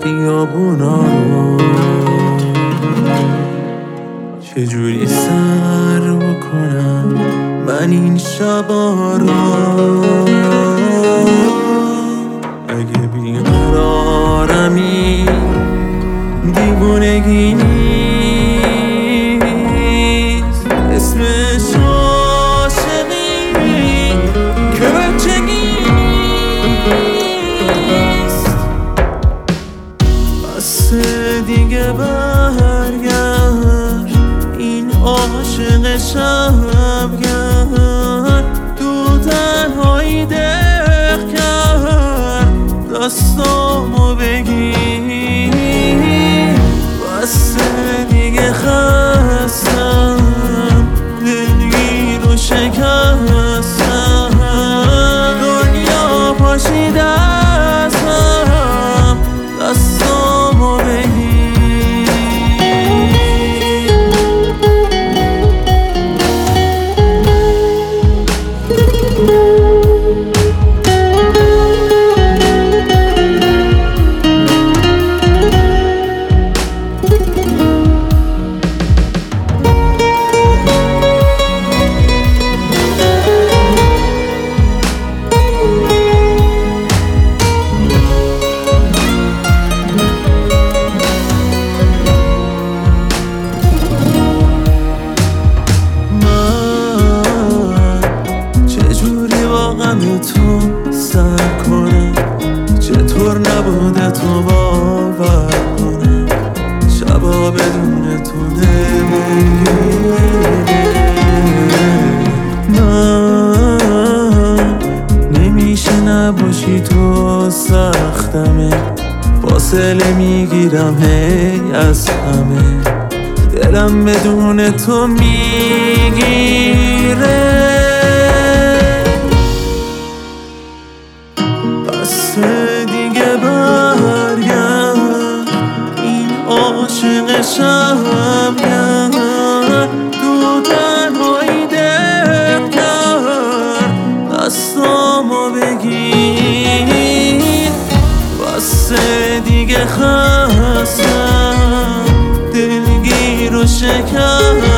خیابونا رو چجوری سر بکنم من این شبا رو؟ اگه بیقرارمی دیوونگی نیست، اسمش عاشقی که بچگی نیست. بس دیگه برگرد این عاشق شبگر، تو تنهایی دق کرد دستامو بگیر. بس دیگه خستم دلگیر و شکستم، دنیا پاشیده ازم دستامو بگیر. تو سر کنم چطور نبوده تو باور کنم، شبا بدون تو نمیگیره. من نمیشه نباشی تو سختمه، فاصله میگیرم هی از همه، دلم بدون تو میگیره. بس دیگه برگرد این عاشق شبگر، تو تنهایی دق کرد دستامو بگیر. بس دیگه خستم دلگیر و شکستم،